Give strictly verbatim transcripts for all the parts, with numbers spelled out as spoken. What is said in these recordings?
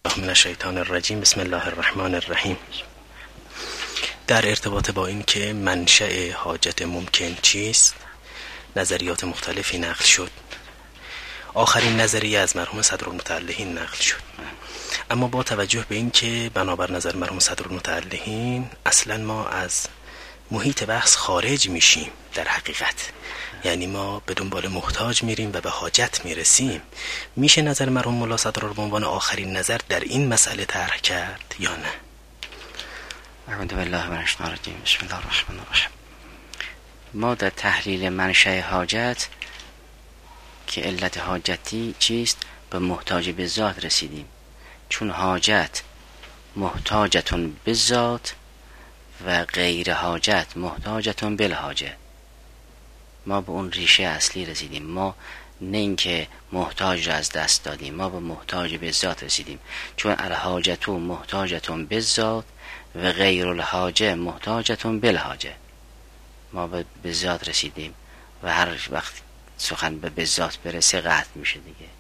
بالله من الشیطان الرجیم. بسم الله الرحمن الرحیم. در ارتباط با این که منشأ حاجت ممکن چیست نظریات مختلفی نقل شد. آخرین نظریه از مرحوم صدرالمتعلحین نقل شد، اما با توجه به این که بنابر نظر مرحوم صدرالمتعلحین اصلا ما از محیط بحث خارج میشیم، در حقیقت یعنی ما به دنبال محتاج میریم و به حاجت میرسیم، میشه نظر مرحوم مولا صدر رو به عنوان آخرین نظر در این مسئله طرح کرد یا نه؟ اعوذ بالله من الشیطان الرجیم. بسم الله الرحمن الرحیم. ما در تحلیل منشأ حاجت که علت حاجتی چیست به محتاج به ذات رسیدیم، چون حاجت محتاجتون به ذات و غیر حاجت محتاجتون بالحاجه. ما به اون ریشه اصلی رسیدیم. ما نه اینکه محتاج را از دست دادیم، ما به محتاج به ذات رسیدیم، چون الحاجتون محتاجتون به ذات و غیر الحاجه محتاجتون بالحاجه. ما به ذات رسیدیم و هر وقت سخن به ذات برسه قطع میشه دیگه.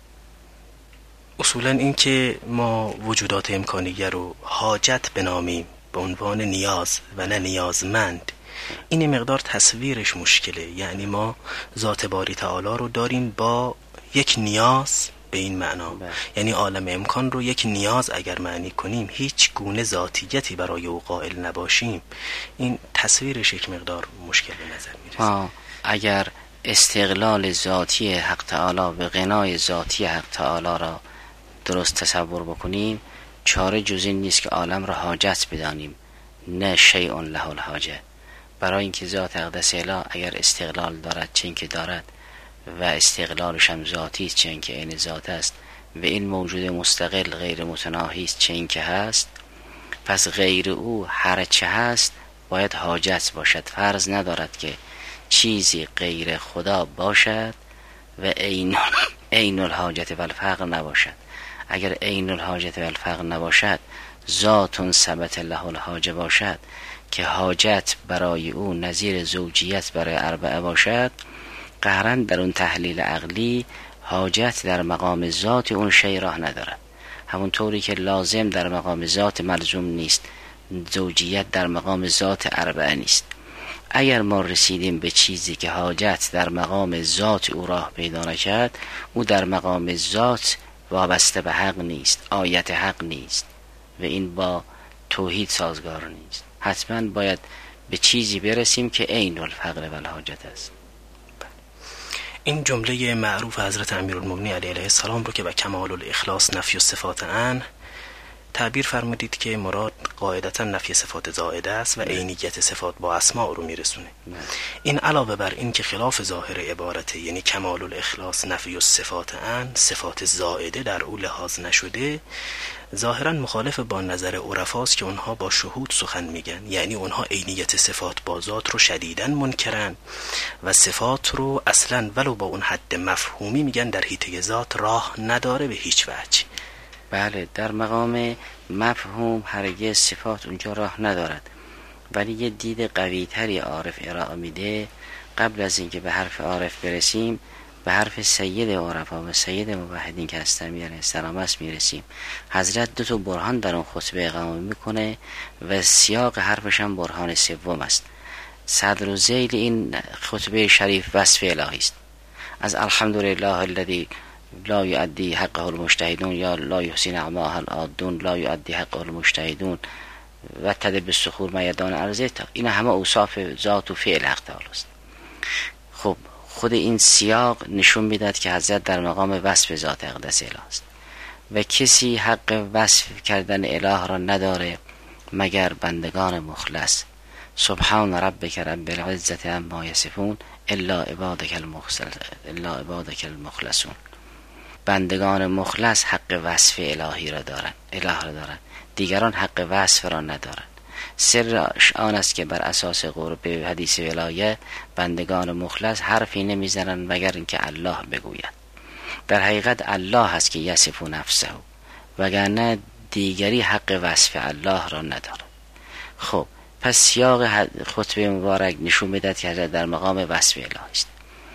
اصولا این که ما وجودات امکانیه رو حاجت بنامیم به عنوان نیاز و نه نیازمند، این مقدار تصویرش مشکله. یعنی ما ذات باری تعالی رو داریم با یک نیاز به این معنا بله. یعنی عالم امکان رو یک نیاز اگر معنی کنیم، هیچ گونه ذاتیتی برای او قائل نباشیم، این تصویرش یک مقدار مشکل به نظر میرسه. اگر استقلال ذاتی حق تعالی به غنای ذاتی حق تعالی را درست تصور بکنیم، چاره جز این نیست که عالم را حاجت بدانیم، نه شیء له الحاجه. برای اینکه ذات اقدس اله اگر استقلال دارد چون که دارد و استقلالش هم ذاتی است چون که عین ذات است و این موجود مستقل غیر متناهی است چون که هست، پس غیر او هر چه هست باید حاجت باشد. فرض ندارد که چیزی غیر خدا باشد و عین عین الحاجت و الفقر نباشد. اگر عین الحاجت و الفقر نباشد، ذات ثبت له الحاجه باشد که حاجت برای او نظیر زوجیت برای اربعه باشد، قهرا در اون تحلیل عقلی حاجت در مقام ذات اون شی راه ندارد. همون طوری که لازم در مقام ذات ملزوم نیست، زوجیت در مقام ذات اربعه نیست. اگر ما رسیدیم به چیزی که حاجت در مقام ذات او راه پیدا نکرد، او در مقام ذات وابسته به حق نیست، آیت حق نیست و این با توحید سازگار نیست. حتما باید به چیزی برسیم که عین الفقر و الحاجت است. این جمله معروف حضرت امیرالمومنین علیه السلام رو که به کمال الاخلاص نفی و صفات ان تعبیر فرمودید که مراد قاعدتا نفی صفات زائده است و عینیت صفات با اسماء رو میرسونه. این علاوه بر این که خلاف ظاهر عبارته، یعنی کمال الاخلاص نفی و صفات ان، صفات زائده در او لحاظ نشده، ظاهرا مخالف با نظر عرفاست که اونها با شهود سخن میگن. یعنی اونها عینیت صفات با ذات رو شدیداً منکرن و صفات رو اصلا ولو با اون حد مفهومی میگن در حیطه ذات راه نداره به هیچ وجه. بله، در مقام مفهوم هرگز صفات اونجا راه ندارد، ولی یه دید قوی تری عارف ارائه میده. قبل از اینکه به حرف عارف برسیم، به حرف سید عرفا و سید موحدین که هستن علیه السلام است میرسیم. حضرت دو تا برهان در اون خطبه اقامه میکنه و سیاق حرفش هم برهان سوم است. صدر و ذیل این خطبه شریف وصف الهی است. از الحمدلله الذی لا یؤدی حقه المجتهدون یا لا یحسن اعماه العادون لا یؤدی حقه المجتهدون و تد بالصخور میدان ارضه، این همه اوصاف ذات و فعل حق تعالی است. خب خود این سیاق نشون میداد که حضرت در مقام وصف ذات اقدس اله است و کسی حق وصف کردن اله را نداره مگر بندگان مخلص. سبحان ربک رب العزة عما یصفون الا عبادک المخلصون الا عبادک المخلصون. بندگان مخلص حق وصف الهی را دارند، اله را دارند، دیگران حق وصف را ندارند. سرش آن است که بر اساس قرب حدیث ولایه بندگان مخلص حرفی نمیزنند مگر اینکه الله بگوید. در حقیقت الله هست که یصف نفسه، وگرنه دیگری حق وصف الله را ندارد. خب پس سیاق خطبه مبارک نشون میدهد که در مقام وصف الهی است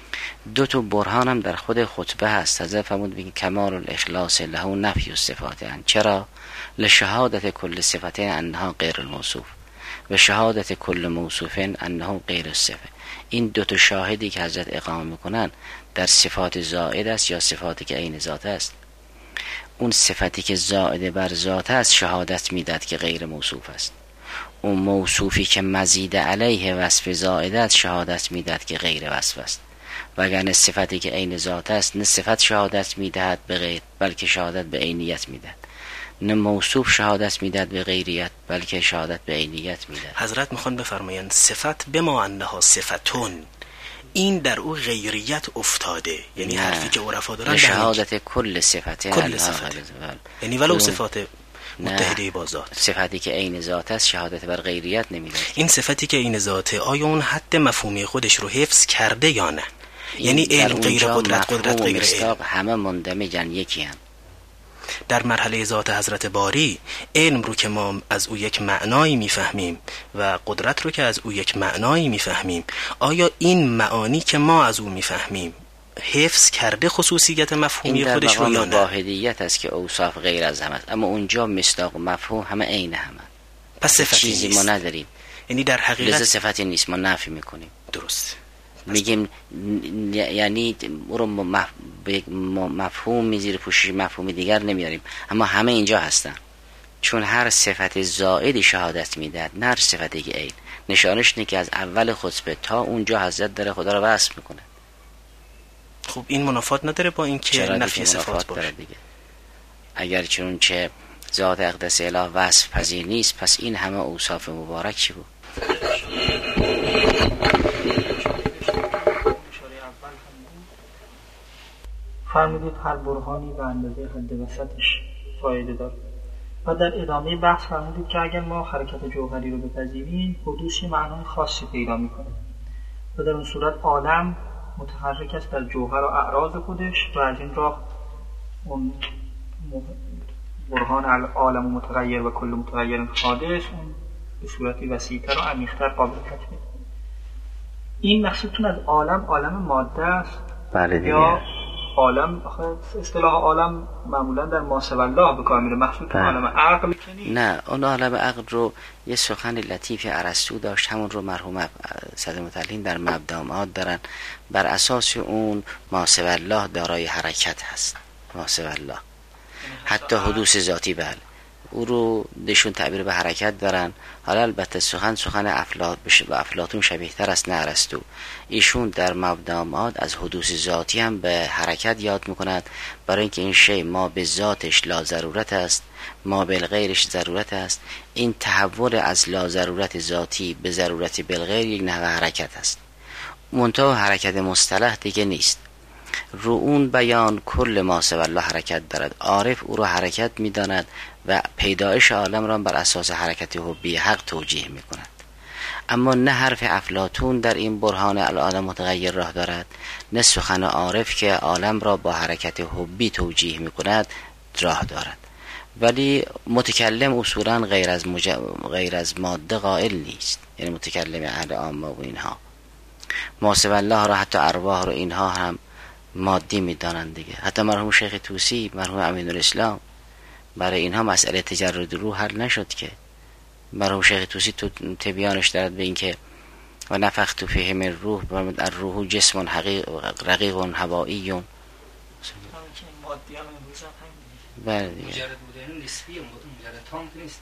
دو تا برهان هم در خود خطبه هست. حضرت فرمود بگید کمال الاخلاص له نفی الصفات. چرا؟ لشهادت کل صفت انها غیر الموصوف و شهادت کل موصوف انه غیر الصفه. این دو تا شاهدی که حضرت اقامه میکنن در صفات زائد است یا صفاتی که عین ذات است. اون صفتی که زائد بر ذات است شهادت میداد که غیر موصوف است. اون موصوفی که مزید علیه وصف زائد است شهادت میداد که غیر وصف است. وگرنه صفتی که عین ذات است نه صفت شهادت میدهد به غیر بلکه شهادت به عینیت میدهد، نه موصوف شهادت میدهد به غیریت بلکه شهادت به عینیت میدهد. حضرت میخوان بفرمایند صفت بما انها صفتون، این در او غیریت افتاده، یعنی حرفی که عرفا دارن شهادت کل صفت کل صفت، یعنی ولو صفات متحده با ذات. صفتی که عین ذات است شهادت بر غیریت نمیده. این صفتی که عین ذاته آیا اون حد مفهومی خودش رو حفظ کرده یا نه؟ یعنی علم غیر قدرت، قدرت غیر علم، همه مندمجن یکی هم. در مرحله ذات حضرت باری علم رو که ما از او یک معنایی میفهمیم و قدرت رو که از او یک معنایی میفهمیم، آیا این معانی که ما از او میفهمیم حفظ کرده خصوصیت مفهومی خودش رو یا نه؟ این در مقام واحدیت است که اوصاف غیر از هم است، اما اونجا مصداق و مفهوم همه عین همه. پس صفتی چیزی نیست. ما نداریم، یعنی در حقیقت لذا صفتی نیست، ما نفی میکنیم. درست میگیم یعنی او رو مفهوم زیر پوشش مفهوم دیگر نمیاریم، اما همه اینجا هستن. چون هر صفت زائدی شهادت میدهد، نه هر صفتی که عین. نشانش اینه که از اول خطبه تا اونجا حضرت داره خدا رو وصف میکنه. خب این منافات نداره با این که نفی صفات باشه دیگه؟ اگر چون چه ذات اقدس اله وصف پذیر نیست، پس این همه اوصاف مبارک چی بود؟ فرمودید هر برهانی به اندازه حد وسطش فایده داره. و در ادامه بحث فرمودید که اگر ما حرکت جوهری رو بپذیریم حدوثی معنای خاصی پیدا میکنه و در اون صورت عالم متحرک است در جوهر و اعراض خودش و از این راه اون برهان عالم متغیر و کل متغیر حادث اون به صورتی وسیع‌تر و عمیق‌تر قابل تطبیق. این مقصودتون از عالم عالم ماده است؟ بله دیگه. یا عالم، اصطلاح عالم معمولا در ماسو الله به کار میره، مقصودتون عالم عقل که نیست؟ نه، اون عالم عقل رو یه سخن لطیفی ارسطو داشت، همون رو مرحوم صدر متعلین در مبدأات دارن. بر اساس اون ماسو الله دارای حرکت هست، ماسو الله حتی حدوث ذاتی. بله او رو دشون تعبیر به حرکت دارن. حالا البته سخن سخن افلاط بشه و افلاطون شبیه تر است نه ارسطو. ایشون در مبدأات از حدوث ذاتی هم به حرکت یاد میکند، برای اینکه این شی ما به ذاتش لا ضرورت است، ما بالغیرش ضرورت است. این تحول از لا ضرورت ذاتی به ضرورت بالغیر یک نحوه حرکت است. منتها حرکت مصطلح دیگه نیست، رو اون بیان کل ما سوی الله حرکت دارد. عارف او رو حرکت میداند و پیدایش عالم را بر اساس حرکت حبی حق توجیه میکند. اما نه حرف افلاطون در این برهان العالم متغیر راه دارد، نه سخن عارف که عالم را با حرکت حبی توجیه میکند راه دارد. ولی متکلم اصولا غیر از مج... غیر از ماده قائل نیست، یعنی متکلم اهل عامه و اینها ما سوی الله را حتی ارواح رو اینها هم مادی میدانند دیگه. حتی مرحوم شیخ طوسی، مرحوم امین الاسلام، برای اینها مسئله تجرد روح حل نشد که. مرحوم شیخ طوسی تو تبیانش دارد به این که و نفخت فیه من روح برمد الروح جسم حقیق رقیق هوایی. بله دیگه. مجرد بودن نسبی، مجرد تام نیستن.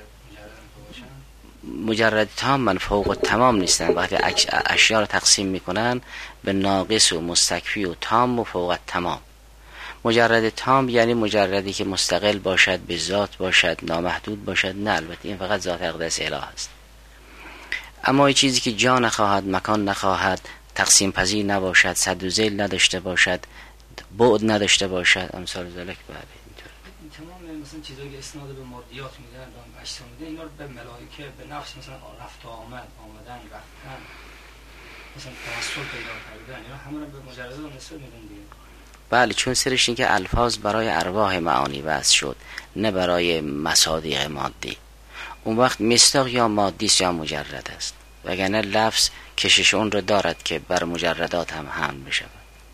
مجرد تام من فوق تمام نیستن. وقتی اشیاء رو تقسیم میکنن به ناقص و مستکفی و تام و فوق تمام. مجرد تام یعنی مجردی که مستقل باشد، به ذات باشد، نامحدود باشد. نه، البته این فقط ذات اقدس اله است. اما این چیزی که جا نخواهد، مکان نخواهد، تقسیم پذیر نباشد، صد و ذیل نداشته باشد، بعد نداشته باشد، امثال ذلک. بله اینطور. تمام مثلا چیزایی که اسناد به مادیات میدن، به اجسام میدن، اینا رو به ملائکه به نفس مثلا رفت و آمد، آمدن، رفتن، مثلا توسل پیدا کردن، اینا همه رو به مجردات نسبت میدن دیگه. بله، چون سرش این که الفاظ برای ارواح معانی وضع شد، نه برای مصادیق مادی. اون وقت مصداق یا مادی یا مجرد است، وگرنه لفظ کشش اون رو دارد که بر مجردات هم حمل بشه.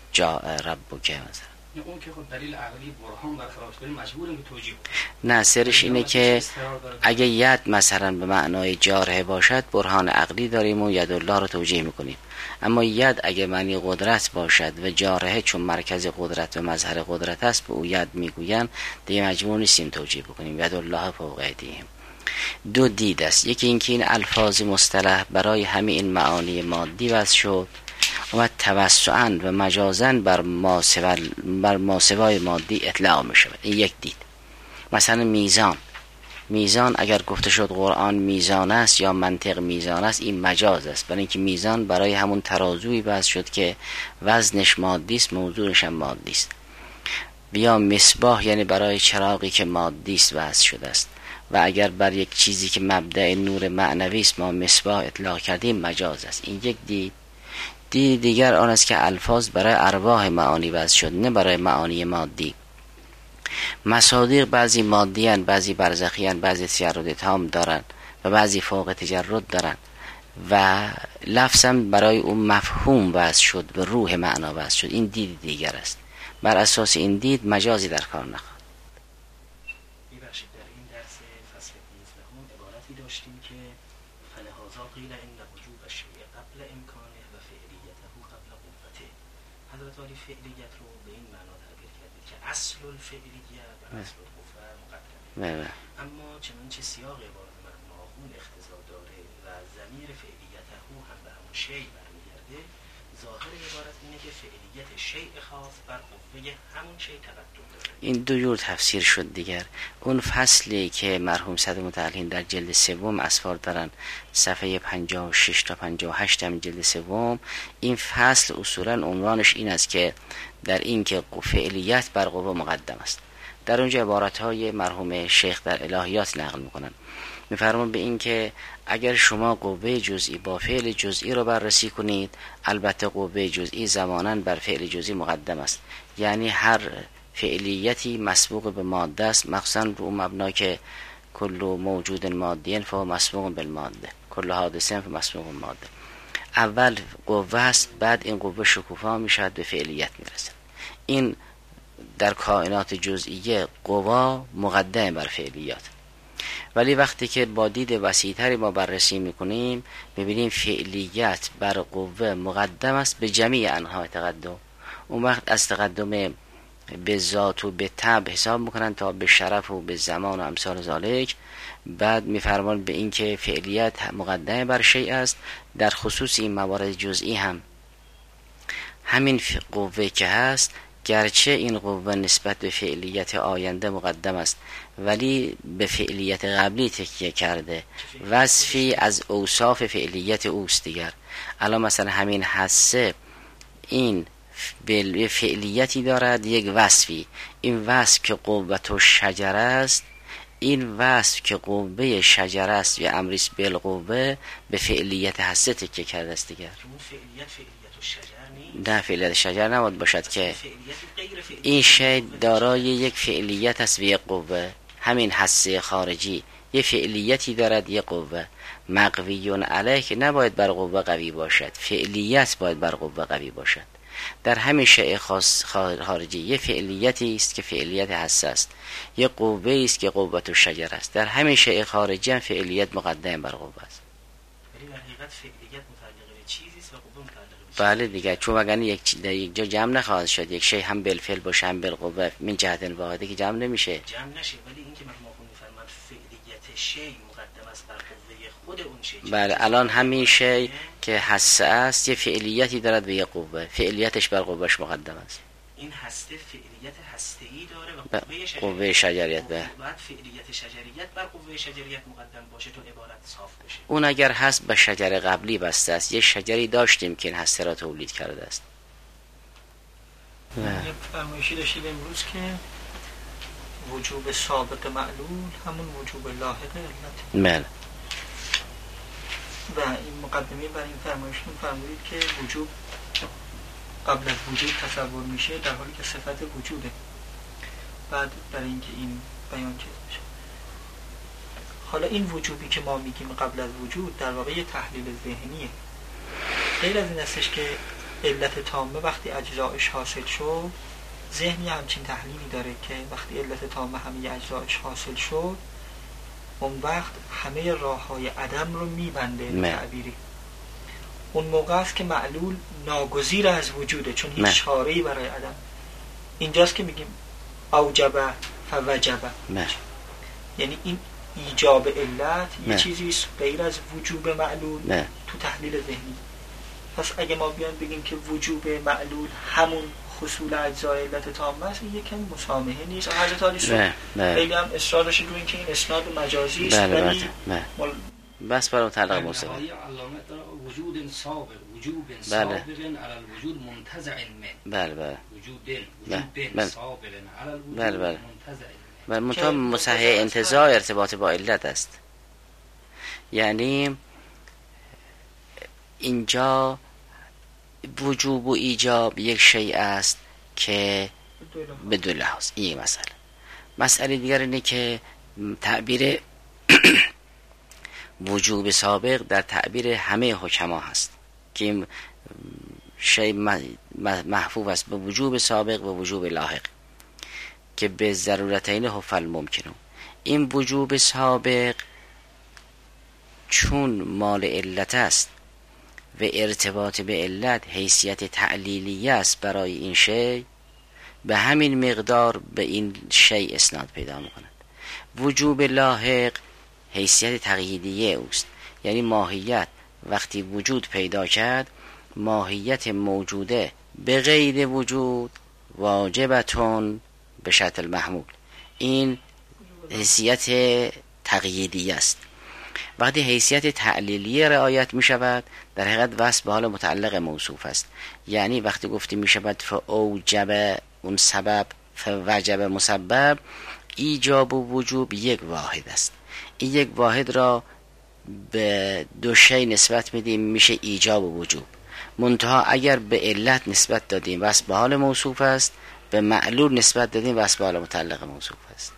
جاء ربک مثلا. اون که خب دلیل عقلی برهان برخلاف بریم مجبوریم که توجیه کنیم. نه سرش اینه که اگه ید مثلا به معنای جاره باشد برهان عقلی داریم و ید الله رو توجیه میکنیم، اما ید اگه معنی قدرت باشد و جاره چون مرکز قدرت و مظهر قدرت است به او ید میگوین، دیگه مجبور نیستیم توجیه بکنیم. ید الله فوق ایدیهم. دو دید است، یکی اینکه این الفاظ مصطلح برای همه این معانی مادی وضع شد و توسعاً و مجازاً بر ماسوای بر ماسوای مادی اطلاق می شود. این یک دید. مثلا میزان، میزان اگر گفته شد قرآن میزان است یا منطق میزان است، این مجاز است، برای اینکه میزان برای همون ترازویی وضع شد که وزنش مادی است، موضوعش هم مادی است. یا مصباح یعنی برای چراغی که مادی است وضع شده است، و اگر بر یک چیزی که مبدأ نور معنوی است ما مصباح اطلاق کردیم مجاز است. این یک دید. دید دیگر آن است که الفاظ برای ارواح معانی وضع شد، نه برای معانی مادی. مصادیق بعضی مادی هن، بعضی برزخی هن، بعضی تجرد تام دارن و بعضی فوق تجرد دارن، و لفظم برای اون مفهوم وضع شد و روح معنا وضع شد. این دید دیگر است. بر اساس این دید مجازی در کار نخواهد. ببخشید در این درس فصل پانزدهم عبارتی داشتیم که فلهذا قیل ان وجوب الشیء قبل امکانه و فعلیته قبل قوته. حضرت علی فعلیت رو به این معنا تعبیر کردید که اصل الفعلیه و اصل القوه مقدمه، اما چنانچه سیاق عبارت مرحوم آخوند اقتضا داره و ضمیر فعلیته هم به همون شیء برمیگرده، ظاهر عبارت اینه که فعلیت شیء خاص بر قوه همون شیء تقدم داره. این دو جور تفسیر شد دیگر. اون فصلی که مرحوم صدر متعلین در جلد سوم اسفار دارن، صفحه پنجاه و شش تا پنجاه و هشت هم جلد سوم، این فصل اصولا عنوانش این است که در این که فعلیت بر قوه مقدم است. در اونجا عبارتهای مرحوم شیخ در الهیات نقل میکنن، میفرمان به این که اگر شما قوه جزئی با فعل جزئی رو بررسی کنید، البته قوه جزئی زماناً بر فعل جزئی مقدم است، یعنی هر فعلیتی مسبوق به ماده است، مخصوصا رو مبنا که کل موجود مادی فهو مسبوق بالماده، کل حادثه فهو مسبوق بالماده. اول قوه است، بعد این قوه شکوفا میشد به فعلیت میرسد. این در کائنات جزئیه قوا مقدم بر فعلیات، ولی وقتی که با دید وسیع‌تری ما بررسی میکنیم میبینیم فعلیت بر قوه مقدم است به جمیع انواع تقدم. اون وقت از تقدم به ذات و به طبع حساب میکنن تا به شرف و به زمان و امثال ذالک. بعد میفرمان به این که فعلیت مقدم بر شیء است. در خصوص این موارد جزئی هم همین قوه که هست، گرچه این قوه نسبت به فعلیت آینده مقدم است ولی به فعلیت قبلی تکیه کرده، وصفی از اوصاف فعلیت اوست دیگر. الان مثلا همین حسه این به فعلیتی دارد، یک وصفی، این وصف که قوت و شجر است، این وصف که قوه شجر است یا امریس بالقوه به فعلیت حسه تکیه کرده است دیگر. نه فعلیت شجر نباید باشد که این شی دارای یک فعلیت است و یک قوه. همین حسه خارجی یک فعلیتی دارد، یک قوه مقویون علیه که نباید بر قوه قوی باشد، فعلیت باید بر قوه قوی باشد. در همین شیء خاص خارجی یک فعلیتی است که فعلیت حسه است، یک قوه است که قوت الشجر است. در همین شیء خارجی هم فعلیت مقدم بر قوه است. ولی در حقیقت فعلیت متعلق به چیزی است و قوه متعلق به بله دیگه، چون وگرنه یک در یک جا جمع نخواهد شد، یک شی هم بالفعل باشه هم بالقوه من جهت واحده که جمع نمیشه، جمع نشه. ولی این که مرحوم میفرماد فعلیت شی مقدم است بر قوه خود اون شی. بله الان همین شی که حسه است یه فعلیتی دارد به یه قوه، فعلیتش بر قوهش مقدم است. این هسته فعلیت هسته‌ای داره و قوه شجریت قوه شجریت به بعد فعلیت شجریت بر قوه شجریت مقدم باشه تا عبارت صاف بشه. اون اگر هست به شجر قبلی بسته است، یه شجری داشتیم که این هسته را تولید کرده است. یک فرمایشی داشتید امروز که وجوب سابق معلول همون وجوب لاحق علت. بله. و این مقدمه بر این فرمایشتون فرمودید که وجوب قبل از وجود تصور میشه در حالی که صفت وجوده. بعد برای اینکه این بیان چیز بشه، حالا این وجوبی که ما میگیم قبل از وجود در واقع یه تحلیل ذهنیه. غیر از این هستش که علت تامه وقتی اجزایش حاصل شد، ذهنی همچین تحلیلی داره که وقتی علت تامه همه اجزایش حاصل شد، اون وقت همه راه های عدم رو میبنده به تعبیری. اون موقع است که معلول ناگزیر از وجوده، چون هیچ چاره‌ای برای عدم. اینجاست که میگیم اوجبه فوجبه، یعنی این ایجاب علت یه چیزی غیر از وجوب معلول نه. تو تحلیل ذهنی. پس اگه ما بیان بگیم که وجوب معلول همون حصول اجزای علت تامه است، این یکم مسامحه نیست. حضرت علی سو خیلی هم اصرار داشت روی اینکه این اسناد مجازی است، ولی مل... بس برای متعلق مصطلح وجود سابق وجوب سابق علی الوجود منتزع من بله بله وجود وجود سابق علی الوجود بله بله منتزع و منتها مصحح انتزاع ارتباط با علت است. یعنی اینجا وجوب و ایجاب یک شیء است که به دو لحاظ. این یک مسئله. مسئله دیگر اینه که تعبیر وجوب سابق در تعبیر همه حکما هست که شیء محفوظ است به وجوب سابق و وجوب لاحق که به ضرورتین حفل ممکنه. این وجوب سابق چون مال علت است و ارتباط به علت حیثیت تعلیلی است برای این شیء، به همین مقدار به این شیء اسناد پیدا می‌کند. وجوب لاحق حیثیت تقییدیه اوست، یعنی ماهیت وقتی وجود پیدا کرد، ماهیت موجوده به غیر وجود واجبتون به شرط المحمول. این حیثیت تقییدی است. وقتی حیثیت تعلیلیه رعایت می شود، در حقیقت وصف به حال متعلق موصوف است. یعنی وقتی گفتی می شود فاوجب اون سبب، فوجب مسبب، ایجاب و وجوب یک واحد است. این یک واحد را به دو شی نسبت میدیم، میشه ایجاب و وجوب. منتها اگر به علت نسبت دادیم وصف به حال موصوف است، به معلول نسبت دادیم وصف به حال متعلق موصوف است.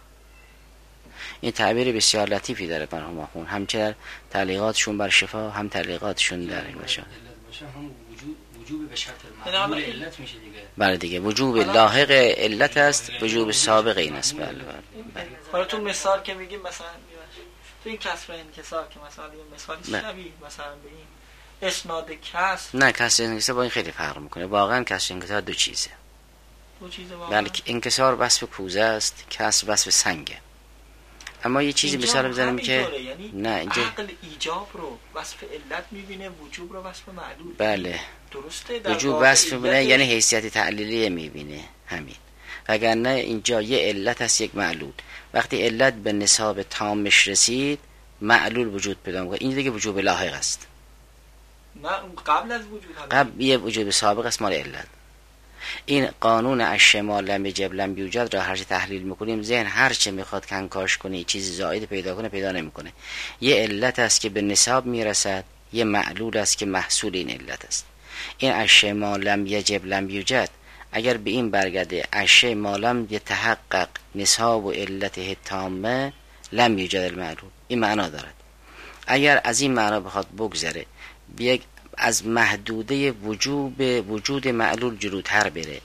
این تعبیر بسیار لطیفی داره مرحوم آخوند، هم چه تعلیقاتشون بر شفا، هم تعلیقاتشون در این بشه. هم وجود وجوب به شرط المعلول علت میشه دیگه. بله دیگه، وجوب لاحق علت است، وجوب سابق این است. بله بله. حالا تو مثال که میگیم مثلا تو این کسر انکسار که مثلا یه مثالی شبیه مثلا به این اسناد کسر، نه کسر انکسار با این خیلی فرق میکنه. واقعا کسر انکسار دو چیزه. دو چیزه واقعا. بله انکسار وصف کوزه است، کسر وصف سنگه. اما یه چیزی مثال بزنیم که یعنی نه اینجا عقل ایجاب رو وصف علت میبینه، وجوب رو وصف معلول. بله درسته. وجوب وصف میبینه یعنی حیثیت تعلیلیه میبینه همین. وگرنه اینجا یه علت هست یک معلول. وقتی علت به نصاب تامش رسید معلول وجود پیدا میکنه. این دیگه وجوب لاحق است. نه قبل از وجود هم قبل یه وجوب سابق است مال علت. این قانون الشمال لم یجب لم یوجد را هر چه تحلیل میکنیم، ذهن هر چه میخواد کنکاش کنه چیزی زائد پیدا کنه پیدا نمیکنه. یه علت است که به نصاب میرسد، یه معلول است که محصول این علت است. این الشمال لم یجب لم یوجد اگر به این برگرده الشی ما لم یتحقق نصاب و علت تامه لم یوجد المعلول، این معنا دارد. اگر از این معنا بخواد بگذره بیگ از محدوده وجوب وجود معلول جلوتر بره،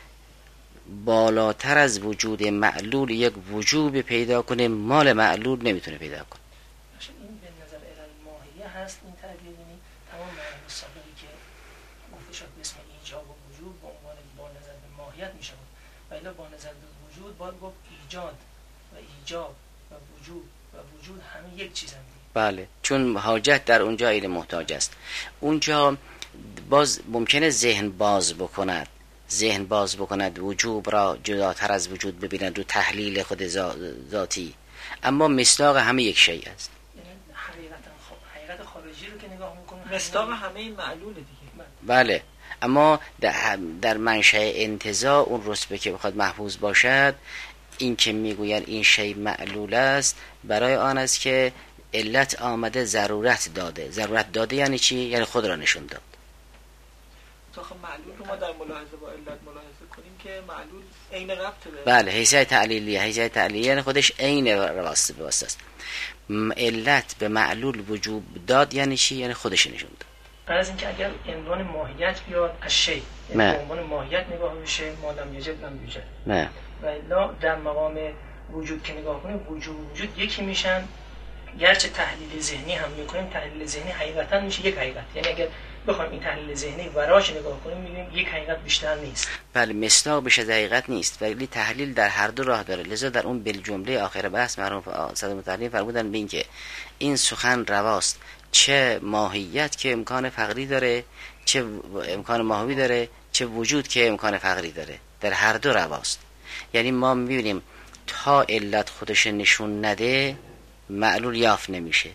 بالاتر از وجود معلول یک وجوب پیدا کنه، مال معلول نمیتونه پیدا کنه. این به نظر الماهیه هست. این تعبیر یعنی تمام معنی سابقی که گفته شد اسم ایجاب و وجود به عنوان با نظر به ماهیت میشه، ولی با نظر به وجود باید گفت ایجاد و ایجاب و وجود و وجود همه یک چیز هم. بله چون حاجت در اونجا این محتاج است. اونجا باز ممکنه ذهن باز بکند، ذهن باز بکند وجوب را جداتر از وجود ببیند رو تحلیل خود ذاتی، اما مصداق همه یک شیء است. یعنی حقیقتا حقیقت خارجی رو که نگاه میکنه مصداق همه این معلوله دیگه. بله اما در منشأ انتزاع اون رتبه که بخواد محفوظ باشد، این که میگوید این شیء معلول است برای آن است که علت آمده ضرورت داده. ضرورت داده یعنی چی؟ یعنی خود را نشون داد. تو خب معلول رو ما در ملاحظه با علت ملاحظه کنیم که معلول عین ربطه به بله حیثیت تعلیلیه. حیثیت تعلیلیه یعنی خودش عین واسطه به واسطه است. علت به معلول وجوب داد یعنی چی؟ یعنی خودش نشون داد. از اینکه اگر عنوان ماهیت بیاد از شی، یعنی به عنوان ماهیت نگاه بشه، ما لم یجد لم یوجد. نه. و الا در مقام وجود که نگاه کنیم، وجود وجود یکی میشن، گرچه تحلیل ذهنی هم میکنیم، تحلیل ذهنی حقیقتا میشه یک حقیقت. یعنی اگر بخوایم این تحلیل ذهنی وراش نگاه کنیم میبینیم یک حقیقت بیشتر نیست. بله، مصداق بشه حقیقت نیست، ولی تحلیل در هر دو راه داره. لذا در اون بالجمله آخر بحث مرحوم صدر متحرین فرمودن ببین که این سخن رواست، چه ماهیت که امکان فقری داره، چه امکان ماهوی داره، چه وجود که امکان فقری داره، در هر دو رواست. یعنی ما میبینیم تا علت خودش نشون نده معلول یافت نمیشه.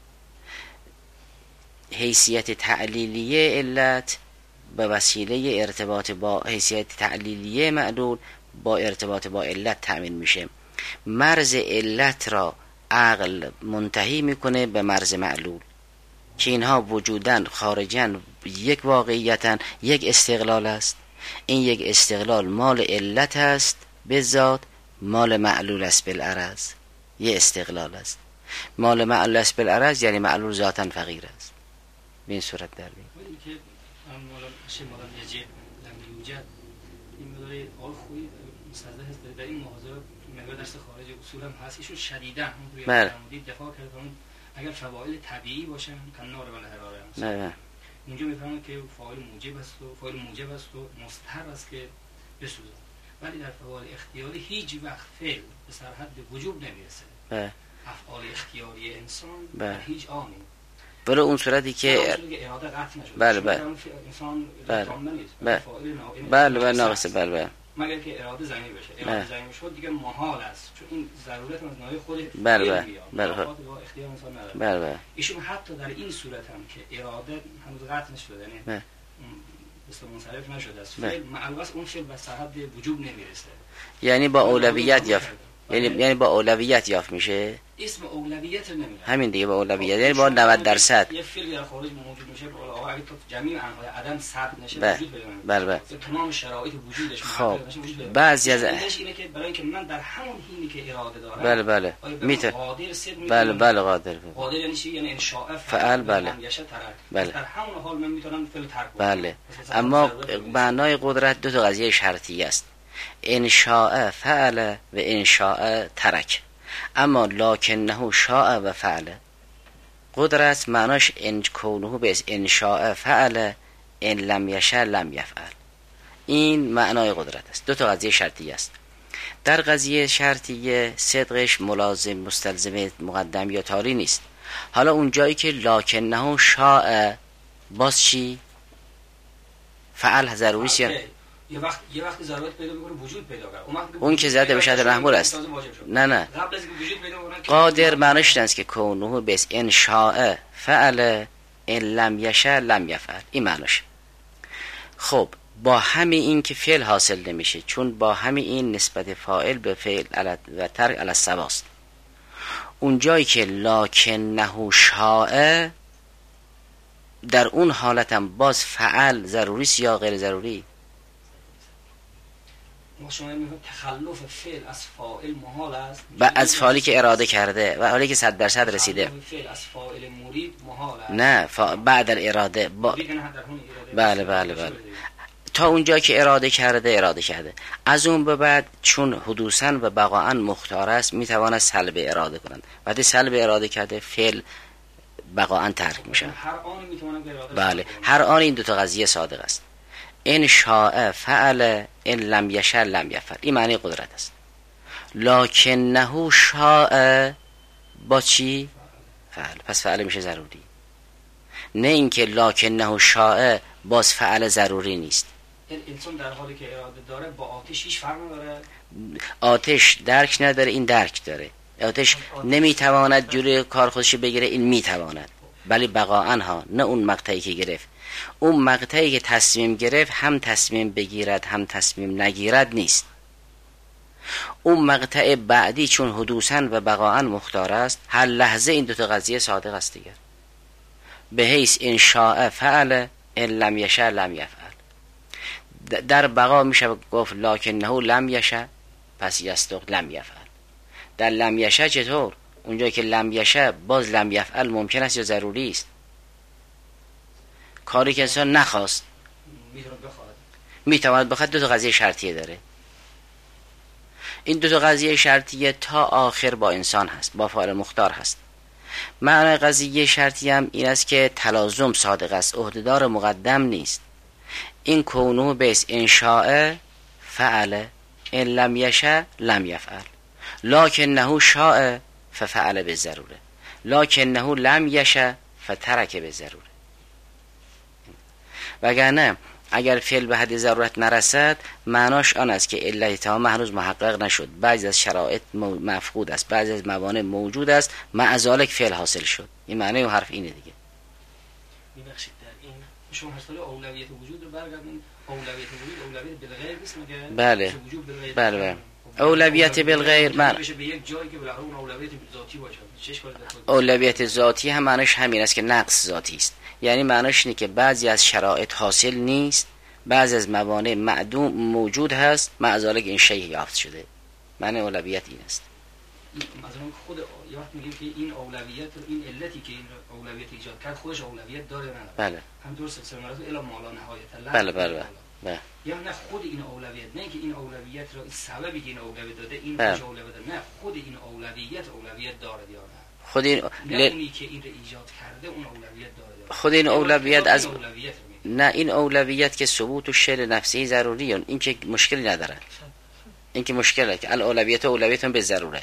حیثیت تعلیلیه علت به وسیله ارتباط با حیثیت تعلیلیه معلول با ارتباط با علت تأمین میشه. مرز علت را عقل منتهی میکنه به مرز معلول که اینها وجودن خارجن یک واقعیتن، یک استقلال است. این یک استقلال مال علت است به ذات، مال معلول است بالعرض. یه استقلال است، مال معلول است بالعرض، یعنی معلول ذاتاً فقیر است. به این صورت در بین این که مالا شی مالا یجب لم یوجد، این مداری آل خوی مستزده هست در این محاضرات مقدار درس خارج اصول هم هست. ایشون شدیداً اون روی فرمودید دفاع کردن اگر فواعل طبیعی باشن کنار ولی حراره است. نه اونجا میفهمن که فاعل موجب است و فاعل موجب است و مستحب است که بسوزن، ولی در فواعل اختیاری هیچ وقت فعل به سرحد وجوب نمیرسه. بله. افعال اختیاری انسان بله. در هیچ آنی ولی اون صورتی که اراده قطع نشده. بله بله انسان بله بله بله بله ناقصه بله بله مگر که اراده زمین بشه. اراده زمین شد دیگه محال است، چون این ضرورت از نوع خود بله بله بله اختیار انسان نداره. بله بله ایشون حتی در این صورت هم که اراده هنوز قطع نشده، یعنی مثل منصرف نشده است، فعل معلومه اون فعل به سرحد وجوب نمیرسه، یعنی با اولویت یافت، یعنی یعنی با اولویت یافت میشه. اسم اولویت نمیاد همین دیگه، با اولویت یعنی با نود درصد یه فعل در خارج موجود میشه، بالا اگه تو جمعی انواع عدم ثبت نشه بله. وجود پیدا نمیکنه. بله بله تمام شرایط وجودش خب وجود بعضی از اینه که برای اینکه من در همون حینی که اراده دارم بله بله میتونه قادر سر بله بله قادر قادر یعنی چی؟ یعنی انشاء فعل بله بله در همون حال من میتونم فعل ترک کنم. بله اما معنای قدرت دو تا قضیه شرطی است، انشاء فعل و انشاء ترک. اما لکنه شاء و فعل، قدرت معناش ان کونه به انشاء فعل، ان لم یشاء لم یفعل. این معنای قدرت است. دو تا قضیه شرطی است. در قضیه شرطیه صدقش ملازم مستلزم مقدم یا تالی نیست. حالا اون جایی که لکنه شاء باز چی؟ فعل ضروری است. یه وقت یه وقت ضرورت پیدا میکنه وجود پیدا کنه، اون که زده به شرط محمول است. نه نه قبل از اینکه وجود پیدا کنه قادر معنیش است که کونه بس ان شاء فعل ان لم یشاء لم یفعل، این معنیش. خب با همین این که فعل حاصل نمیشه، چون با همین این نسبت فاعل به فعل و ترک علی السواست. اون جایی که لکنه شاء، در اون حالت هم باز فعل ضروری است یا غیر ضروری؟ ما شما میگیم تخلف فعل از فاعل محال است، و از فاعلی که اراده کرده و حالی که صد درصد رسیده. فعل از فاعل مرید محال است. نه فا... بعد اراده با... بله بله بله تا اونجا که اراده کرده اراده کرده، از اون به بعد چون حدوثاً و بقاءً مختار است میتواند سلب اراده کنند. وقتی سلب اراده کرده فعل بقاءً ترک میشه. هر آن میتونه به اراده بله هر آن این دو تا قضیه صادق است. ان شاء فعل ان لم یشاء لم یفعل، این معنی قدرت است. لکنه شاء با چی؟ فعل، پس فعل میشه ضروری. نه اینکه لکنه شاء باز فعل ضروری نیست. این انسان در حالی که اراده داره با آتش هیچ فرق نداره. آتش درک نداره، این درک داره. آتش نمیتواند جلوی کار خودش بگیره، این میتواند، ولی بقاءً ها، نه اون مقطعی که گرفت. اون مقطعی که تصمیم گرفت هم تصمیم بگیرد هم تصمیم نگیرد نیست. اون مقطع بعدی چون حدوثاً و بقاءً مختار است، هر لحظه این دوتا قضیه صادق است دیگر. به حیث ان شاء فعل ان لم یشاء لم یفعل. در بقا میشه گفت لکنه لم یشاء پس یصدق لم یفعل. در لم یشاء چطور؟ اونجا که لم یشاء باز لم یفعل ممکن است یا ضروری است؟ کاری که انسان نخواست میتونه بخواد میتواند بخواد. دو تا قضیه شرطیه داره. این دو تا قضیه شرطیه تا آخر با انسان هست، با فاعل مختار هست. معنی قضیه شرطی هم این است که تلازم صادق است، عهدهدار مقدم نیست. این کونو بیس انشاء فعل، ان لم یشاء لم یفعل، لکنه شاء ففعل بالضروره، لکنه لم یشاء فترک بالضروره. وگرنه اگر فعل به حد ضرورت نرسد معناش آن است که علت تمام هنوز محقق نشد، بعضی از شرایط مفقود است، بعضی از موانع موجود است، مع ذلک فعل حاصل شد. این معنی و حرف اینه دیگه. میبخشید در این شما هستید اولویت وجود رو برگردین. اولویت وجود اولویت بالغیر نیست مگه؟ بله بله بله اولویت بالغیر من بشه به یک جایی که بالاخره اون اولویت ذاتی باشه. چش کار داره؟ اولویت ذاتی هم معنیش همین است که نقص ذاتی است. یعنی معنیش اینه که بعضی از شرایط حاصل نیست، بعضی از موانع معدوم موجود هست، مع ذلک این شیء یافت شده. معنی اولویت این است. مثلا خود یاد میگیم که این اولویت این علتی که این اولویت ایجاد کرد خودش اولویت داره نه؟ بله. همینطور سلسله مراتب الی مالا نهایت. بله بله بله. یا نه خود این اولویت، نه که این اولویت را این سببی که این اولویت داده این بله. خودش اولویت داره. نه خود این اولویت اولویت داره یا نه؟ خود این نه ل... اونی که این را ایجاد کرده اون اولویت داره. خود این اولویت از اولویت نه این اولویت که ثبوت و شعر نفسی ضروریه، این که مشکلی نداره. این که مشکله که الاولویت اولویت هم به ضروره.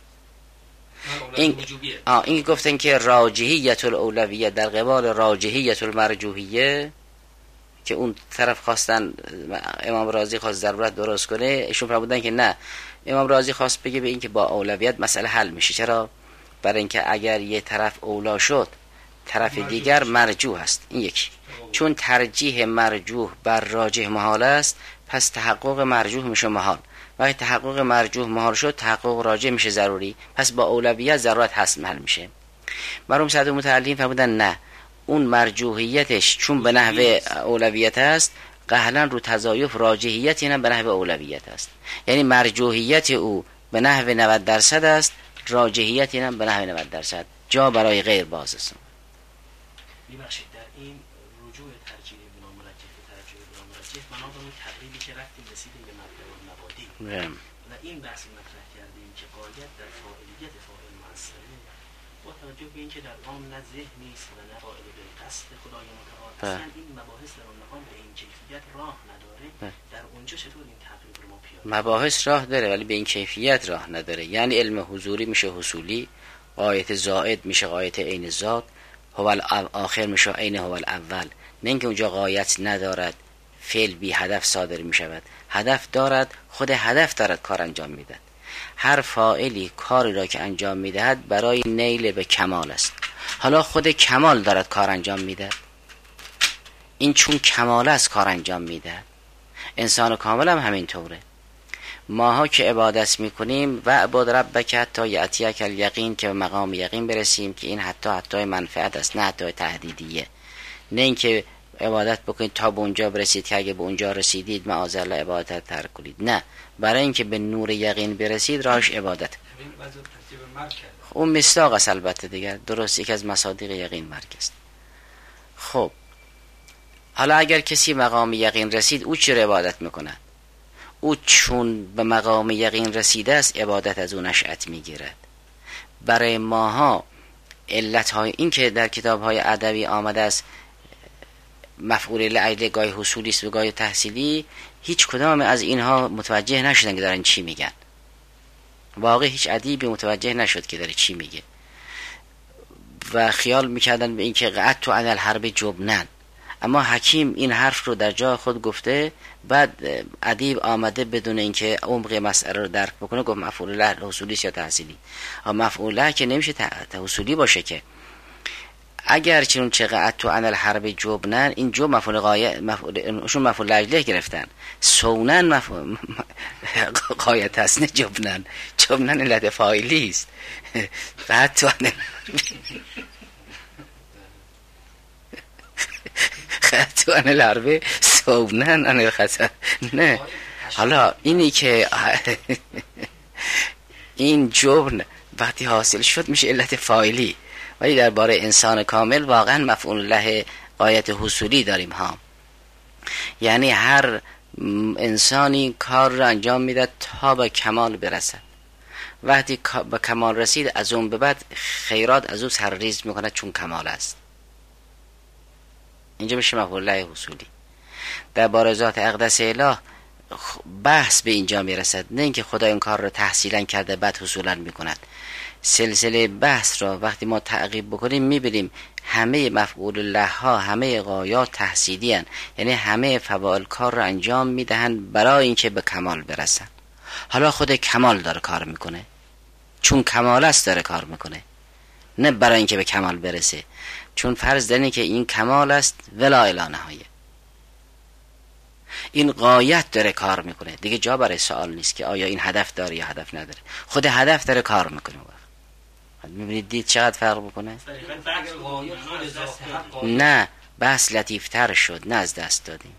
این آه این گفتن که راجحیت الاولویت در قبال راجحیت المرجوحیه، که اون طرف خواستن امام رازی خواست ضرورت درست کنه، ایشون فرمودن که نه، امام رازی خواست بگه به این که با اولویت مسئله حل میشه. چرا؟ برای اینکه اگر یه طرف اولا شد طرف دیگر مرجوح است. این یکی، چون ترجیح مرجوح بر راجح محال است، پس تحقق مرجوح میشه محال. وقتی تحقق مرجوح محال شد تحقق راجح میشه ضروری، پس با اولویت ضرورت حل حل میشه. مرحوم سعد متعلیم فرمودن نه، اون مرجوحیتش چون به نحو اولویت است قهلا رو تضایف راجحیت اینم به نحو اولویت است. یعنی مرجوحیت او به نحو نود درصد است، راجحیت اینم به نحو نود درصد، جا برای غیر باز است. میبخشید در این رجوع ترجیح بنا مرجح و ترجیح بنا مرجح بنا به اون تقریبی که رفتیم رسیدیم به مبدا و مبادی و این بحث مطرح کردیم که قایت در فاعلیت فاعل مؤثره با توجه به اینکه در آن نه ذهن نیست و نه فاعل به قصد خدای متعال، اصلا این مباحث در اون مقام به این کیفیت راه نداره. در اونجا چطور این تقریب رو ما پیاده؟ مباحث راه داره ولی به این کیفیت راه نداره. یعنی علم حضوری میشه حصولی، غایت زائد میشه غایت عین ذات، هو آخر میشه عین هو الاول. نه اینکه اونجا غایت ندارد، فعل بی هدف صادر میشود، هدف دارد، خود هدف دارد کار انجام میدهد. هر فاعلی کاری را که انجام میدهد برای نیل به کمال است. حالا خود کمال دارد کار انجام میدهد، این چون کمال است کار انجام میدهد. انسان کامل هم همین طوره. ماها که عبادت میکنیم و عباد ربک حتی یأتیک الیقین، که به مقام یقین برسیم، که این حتی حتی منفعت است نه حتی تهدیدیه. نه اینکه عبادت بکنید تا به اونجا برسید که اگه به اونجا رسیدید معاذالله عبادت ترک کنید، نه، برای اینکه به نور یقین برسید راهش عبادت. اون مصداق است البته دیگر، درست یک از مصادیق یقین مرگ است. خب حالا اگر کسی مقام یقین رسید او چرا عبادت میکنه؟ او چون به مقام یقین رسیده است عبادت از او نشأت میگیرد. برای ماها علت های این که در کتاب های ادبی آمده است مفعول لعیله گاهی حصولی است و گاهی تحصیلی، هیچ کدام از اینها متوجه نشدن که دارن چی میگن. واقع هیچ ادیبی متوجه نشد که داره چی میگه و خیال میکردن به این که قعدت عن الحرب جبنن. اما حکیم این حرف رو در جای خود گفته، بعد ادیب آمده بدون اینکه عمق مسئله رو درک بکنه گفت مفعول له حصولی یا تحصیلی. اما مفعول له که نمیشه حصولی باشه، که اگر چون چه قعدت عن الحرب جبنن، این جو مفعول غایه مفعولشون مفعول لاجله گرفتن، سونن مفعول غایت است، نه جبنن. جبنن علت فاعلی است. بعد تو عن تو عن الحرب سونن عن الخطر. نه حالا اینی که این جبن وقتی حاصل شد میشه علت فاعلی، ولی درباره انسان کامل واقعا مفعول له غایت حصولی داریم ها، یعنی هر انسانی کار را انجام میده تا به کمال برسد. وقتی به کمال رسید از اون به بعد خیرات از او سرریز میکنه چون کمال است. اینجا میشه مفعول له حصولی. در باره ذات اقدس اله بحث به اینجا میرسد، نه اینکه خدا این کار را تحصیلا کرده بعد حصولا میکند. سلسله بحث را وقتی ما تعقیب بکنیم میبینیم همه مفعول له ها همه غایات تحصیلی هن. یعنی همه فواعل کار را انجام میدهند برای اینکه به کمال برسن. حالا خود کمال داره کار میکنه، چون کمال است داره کار میکنه، نه برای اینکه به کمال برسه، چون فرض داریم که این کمال است ولا الی نهایه. این غایت داره کار میکنه، دیگه جا برای سوال نیست که آیا این هدف داره یا هدف نداره. خود هدف داره کار میکنه. میبینید دید چقدر فرق بکنه؟ نه بحث لطیفتر شد، نه از دست دادیم.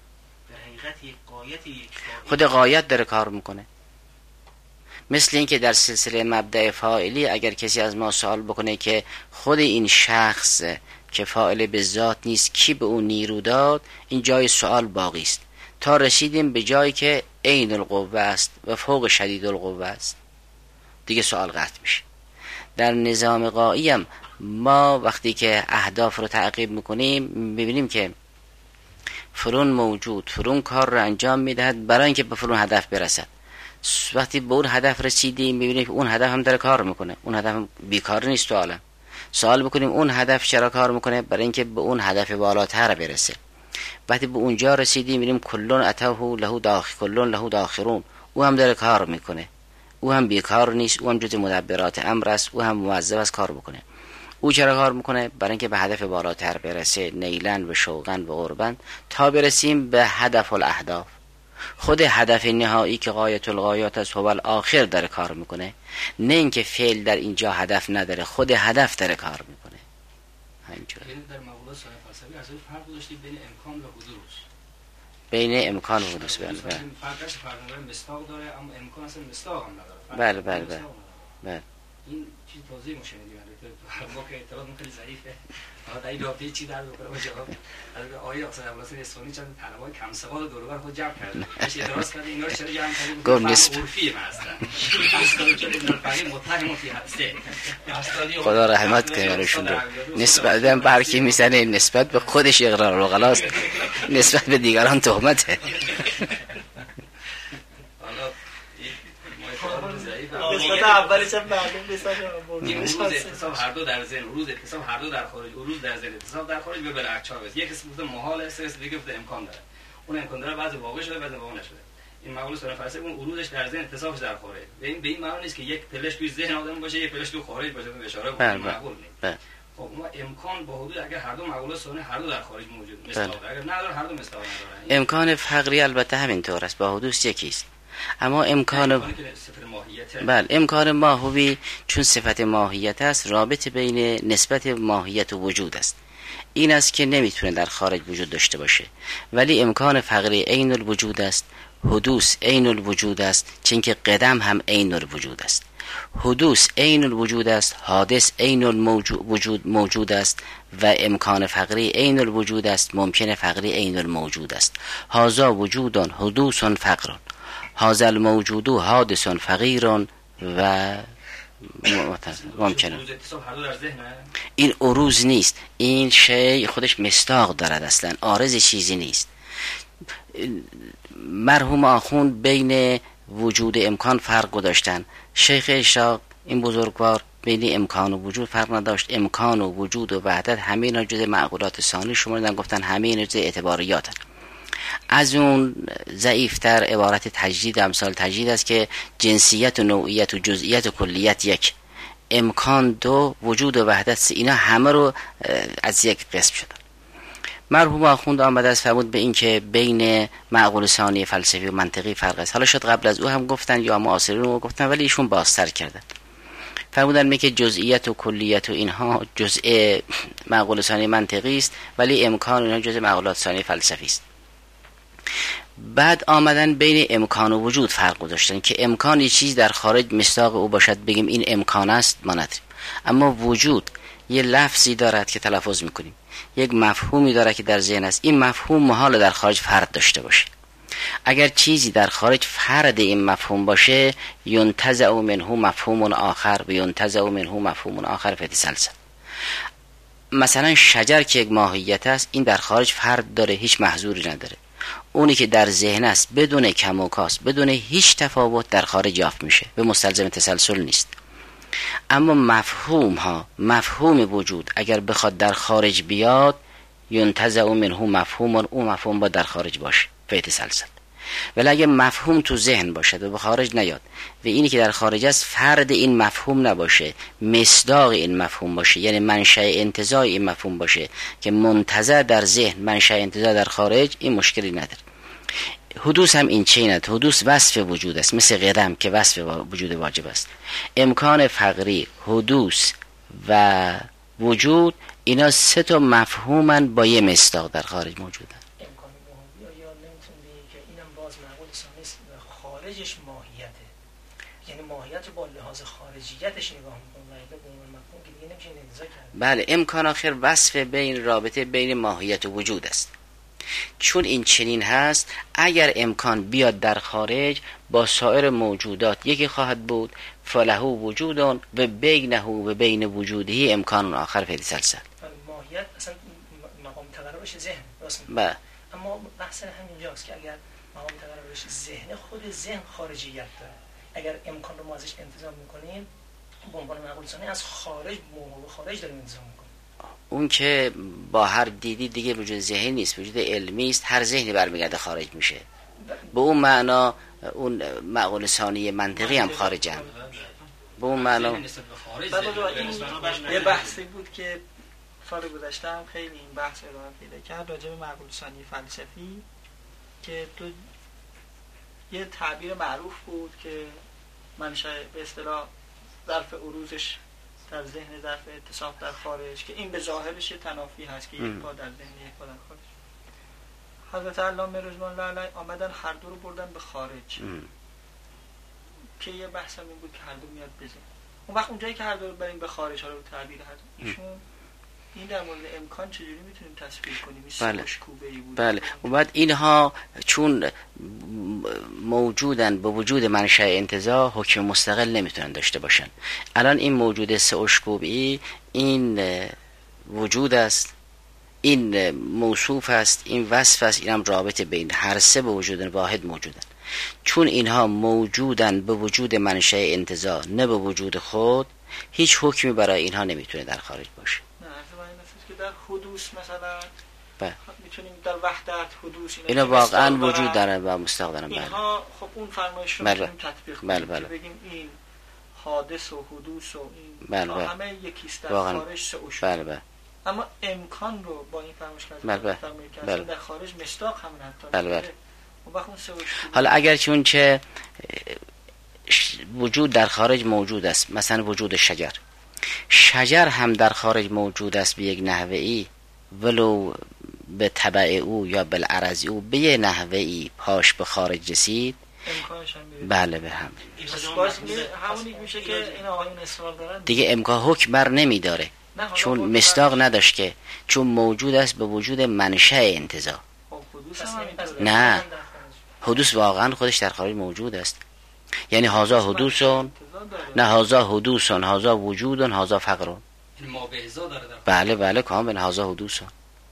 خود غایت داره کار میکنه. مثل این که در سلسله مبدأ فاعلی اگر کسی از ما سوال بکنه که خود این شخص که فاعل به ذات نیست کی به اون نیرو داد، این جای سوال باقی است تا رسیدیم به جایی که عین القوه است و فوق شدید القوه است، دیگه سوال قطع میشه. در نظام غایی هم ما وقتی که اهداف رو تعقیب میکنیم میبینیم که فرون موجود، فرون کار رو انجام میدهد برای اینکه به فرون هدف برسد. وقتی به اون هدف رسیدیم میبینیم که اون هدف هم داره کار میکنه، اون هدف هم بیکار نیست تو عالم. سوال بکنیم اون هدف چرا کار میکنه؟ برای اینکه به اون هدف بالاتر برسه. وقتی به اونجا رسیدیم میبینیم کلون اتوه له داخل کلون له داخرون، او هم داره کار میکنه، او هم بیکار نیست، او هم جز مدبرات امر است، او هم موظف است کار بکنه. او چرا کار میکنه؟ برای اینکه به هدف بالاتر برسه، نیلن و شوقن و قربن، تا برسیم به هدف الاهداف. خود هدف نهایی که غایت الغایات است هو الاخر داره کار میکنه، نه اینکه فعل در اینجا هدف نداره، خود هدف داره کار میکنه. همینجوری. یعنی در مقولات صاحب فلسفی اصلا فرق داشتی بین امکان و حدوث. بین امکان و حدوث بله. فرقش فرق مستاق داره اما امکان اصلا مستاق هم نداره. بله بله بله. بله. این چیز توضیح میشه میدیم ما که اعتراض خیلی ضعیفه. حالا این رابطه چی در بکنه با جواب از آیه اصلا ابوالحسن اصفهانی چند طلبای کم سوال دور و بر خود جمع کرده. اش اعتراض کرده اینا رو چرا جمع کردید؟ گفت نسبت عرفی مثلا. اصلا چون این فرقی متهم فی هسته. خدا رحمت کنه برشون رو. نسبت به برکی میزنه، نسبت به خودش اقرار و غلاست، نسبت به دیگران تهمته. نسبت اولش هم معلوم بسازه این روز اتصاب هر دو در ذهن، روز اتصاب هر دو در خارج، روز در ذهن اتصاب در خارج به بالعکس است. یک اسم گفته محال است، اسم دیگه گفته امکان داره. اون امکان داره بعضی واقع شده بعضی واقع نشده. این مقوله سوره فلسفه اون عروضش در ذهن اتصابش در خارج. به این به این معنی نیست که یک پلش توی ذهن آدم باشه یک پلش تو خارج باشه. به اشاره به معقول نیست. خب ما امکان با حدود اگر هر دو مقوله سونه هر دو در خارج موجود مثلا اگر نداره هر دو مثلا نداره. امکان فقری البته همینطور است، با حدوث یکیست. اما امکان بله امکان ماهوی چون صفت ماهیت است رابطه بین نسبت ماهیت و وجود است. این است که نمیتونه در خارج وجود داشته باشه، ولی امکان فقری عین الوجود است، حدوث عین الوجود است، چون که قدم هم عین الوجود است. حدوث عین الوجود است، حادث عین الوجود موجود است و امکان فقری عین الوجود است، ممکن فقری عین الموجود است. هذا وجود حدوث فقر، هذا الموجود حادث فقیر و ممکنه. این عروض نیست، این شی خودش مصداق دارد، اصلا عارض چیزی نیست. مرحوم آخوند بین وجود امکان فرق گذاشتن. شیخ اشراق این بزرگوار بین امکان و وجود فرق نداشت. امکان و وجود و وحدت همه اینا جز معقولات ثانی شمردن، گفتن همه اینا جز اعتباریاتن. از اون ضعیفتر عبارت تجدید امثال تجدید است که جنسیت و نوعیت و جزئیت و کلیت یک، امکان دو، وجود و وحدت، اینا همه رو از یک قسم شدن. مرحوم آخوند آمده است فرمود به این که بین معقول ثانی فلسفی و منطقی فرق است. حالا شاید قبل از او هم گفتن یا معاصرین رو گفتن ولی ایشون بازتر کردن. فرمودن می که جزئیت و کلیت و اینها جزء معقول ثانی منطقی است ولی امکان اینها جزء معقولات ثانی فلسفی است. بعد آمدن بین امکان و وجود فرق گذاشتن که امکان یه چیز در خارج مصداق او باشد بگیم این امکان است ما نداریم، اما وجود یه لفظی دارد که تلفظ میکنیم، یک مفهومی دارد که در ذهن است، این مفهوم محال در خارج فرد داشته باشه. اگر چیزی در خارج فرد این مفهوم باشه ینتزع منه مفهوم آخر و ینتزع منه مفهوم آخر فی تسلسل. مثلا شجر که یک ماهیت است این در خارج فرد داره، هیچ محظوری نداره، اونی که در ذهن است بدون کم و کاس بدون هیچ تفاوت در خارج یافت میشه، به مستلزم تسلسل نیست. اما مفهوم ها، مفهوم وجود اگر بخواد در خارج بیاد ینتزع منه مفهوم، اون مفهوم با در خارج باشه فی تسلسل. ولی اگه مفهوم تو ذهن باشد و به خارج نیاد و اینی که در خارج است فرد این مفهوم نباشه، مصداق این مفهوم باشه، یعنی منشأ انتزاع این مفهوم باشه که منتزع در ذهن منشأ انتزاع در خارج، این مشکلی نداره. حدوث هم این چینه، حدوث وصف وجود است، مثل قدم که وصف وجود واجب است. امکان فقری، حدوث و وجود اینا سه تا مفهومن با یه مصداق در خارج موجودن. خارجش ماهیته، یعنی ماهیت با لحاظ خارجیتش نگاه میکنه و به عنوان مفهوم که دیگه نمیشه انتزاع کرد. بله، امکان آخر وصف بین رابطه بین ماهیت و وجود است. چون این چنین هست اگر امکان بیاد در خارج با سایر موجودات یکی خواهد بود، فله وجود و بینه و بین وجوده امکان آخر فی تسلسل. ماهیت اصلا مقام تقربش ذهن راست میگه. بله. اما بحث همینجاست که اگر مقام تقربش ذهن، خود ذهن خارجیت داره. اگر امکان رو ما ازش انتزاع میکنیم به عنوان معقول ثانی از خارج موضوع خارج داریم انتزاع میکنیم. اون که با هر دیدی دیگه وجود ذهنی نیست، وجود علمی است، هر ذهنی برمیگرده خارج میشه. به اون معنا اون معقول ثانی منطقی هم خارجن. به اون معنا یه بحثی بود که سال گذشته هم خیلی این بحث ادامه پیدا کرد راجع به معقول ثانی فلسفی که تو یه تعبیر معروف بود که منشأ به اصطلاح ظرف عروضش در ذهن، ظرف اتصاف در خارج، که این به ظاهرش تنافی هست که یک پا در ذهن یک پا در خارج. حضرت علامه رضوان الله علیه آمدن هر دو رو بردن به خارج ام. که یه بحث هم این بود که هر دو میاد به ذهن. اون وقت اونجایی که هر دو رو بریم به خارج، حالا به تعبیر هست ایشون این در مورد امکان چجوری میتونیم تصویر کنیم؟ بله. بود بله. و بعد اینها چون موجودن با وجود منشأ انتزاع حکم مستقل نمیتونن داشته باشن. الان این موجود سه اشکوبی این وجود است، این موصوف است، این وصف است، اینم رابطه بین هر سه به وجود واحد موجودن. چون اینها موجودن به وجود منشأ انتزاع نه به وجود خود، هیچ حکمی برای اینها نمیتونه در خارج باشه. در حدوث مثلا بله. میتونیم در وحدت حدوث اینا, اینا واقعا وجود دارن و مستقل دارن. اینها خب اون فرمایش رو بله. میتونیم تطبیق کنیم بله بله. که بگیم این حادث و حدوث و این بله بله. همه یکیست در واقعا. خارج سه اشکال. بله بله. اما امکان رو با این فرمایش که بله بله. بله. در خارج مصداق همون حتی بله بله. اون وقت اون سه اشکال. حالا اگر چون چه وجود در خارج موجود است، مثلا وجود شجر شجر هم در خارج موجود است به یک نحوه‌ای، ولو به تبع او یا بالعرض او به یک نحوه‌ای پاش به خارج رسید امکانش هم بله به هم همونی میشه که این آقایون اصرار دارن دیگه امکان حکم بر نمیداره، چون مصداق نداشت که، چون موجود است به وجود منشأ انتزاع. نه، حدوث واقعا خودش در خارج موجود است، یعنی هازا حدوثون، نه هازا حدوثون، هازا وجودون، هازا فقرون. بله بله کامل هازا حدوثون.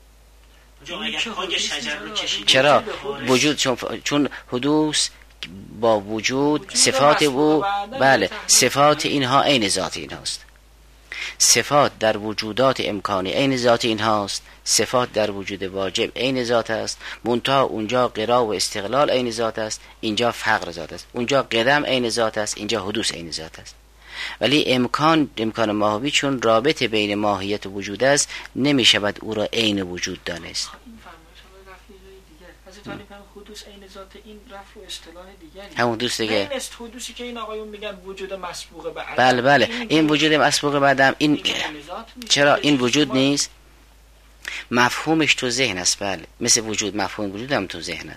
چرا وجود؟ چون چون حدوث با وجود صفات او، بله صفات اینها عین ذات اینهاست. صفات در وجودات امکانی عین ذات اینهاست، صفات در وجود واجب عین ذات است، منتها اونجا قرا و استقلال عین ذات است، اینجا فقر ذات است، اونجا قدم عین ذات است، اینجا حدوث عین ذات است. ولی امکان امکان ماهوی چون رابطه بین ماهیت و وجود است نمیشود او را عین وجود دانست. حدوث عین ذات این رفع و اصطلاح دیگری، همون دوست دیگه این است حدوثی که این آقایون میگن وجود مسبوق به عدم. بله بله این, این وجود مسبوق به عدم، این چرا این وجود نیست؟ مفهومش تو ذهن است. بله مثل وجود، مفهوم وجود هم تو ذهن است،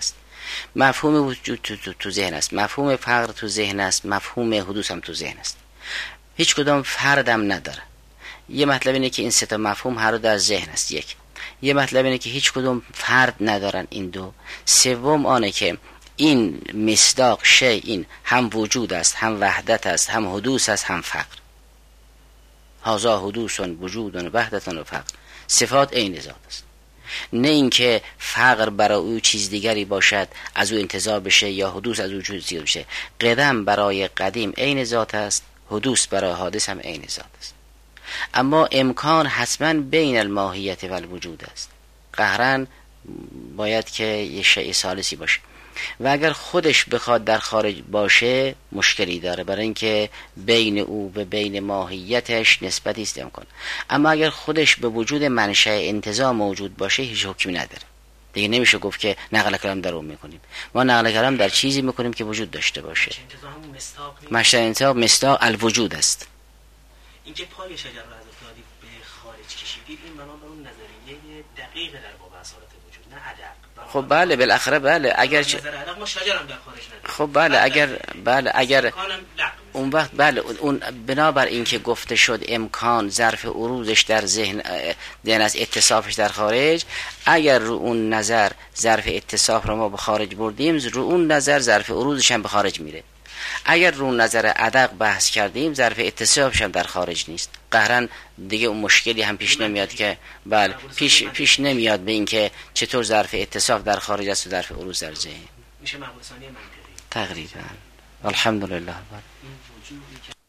مفهوم وجود تو, تو, تو ذهن است، مفهوم فقر تو ذهن است، مفهوم حدوث هم تو ذهن است. هیچ کدام فردم نداره. یه مطلب اینه که این سه تا مفهوم هر دو در ذهن است. یک. یه مطلب اینه که هیچ کدام فرد ندارن این دو. سوم آنه که این مصداق شی، این هم وجود است، هم وحدت است، هم حدوث است، هم فقر. هذا حدوث وجود و وحدت و فقر. صفات عین ذات است. نه اینکه فقر برای او چیز دیگری باشد از او انتزاع بشه یا حدوث از او چیز دیگری بشه. قدم برای قدیم عین ذات است، حدوث برای حادث هم عین ذات است. اما امکان حتما بین الماهیت و الوجود است. قهرن باید که یه شیء ثالثی باشه و اگر خودش بخواد در خارج باشه مشکلی داره، برای اینکه بین او و بین ماهیتش نسبتی است امکان. اما اگر خودش به وجود منشأ انتزاع موجود باشه هیچ حکمی نداره. دیگه نمیشه گفت که نقل کلام در اون میکنیم. ما نقل کلام در چیزی میکنیم که وجود داشته باشه. منشأ انتزاع مصداق الوجود است. اینکه پای شجر رو از افتادی به خارج کشیدید، این بنا بر اون نظریه دقیق در باب اصالت وجود، نه ادق. خب بله بالاخره بله اگر چ... ما شجرم در خارج نداریم. خب بله اگر بله اگر اون وقت بله اون بنابر این که گفته شد امکان ظرف عروضش در ذهن دین از اتصافش در خارج، اگر رو اون نظر ظرف اتصاف رو ما به خارج بردیم، رو اون نظر ظرف عروضش هم به خارج میره. اگر رو نظر ادق بحث کردیم ظرف اتصافش هم در خارج نیست. قهرن دیگه اون مشکلی هم پیش نمیاد که بله پیش پیش نمیاد به این که چطور ظرف اتصاف در خارج است و ظرف عروض در ذهن. میشه معقول ثانی منطقی تقریبا. الحمدلله.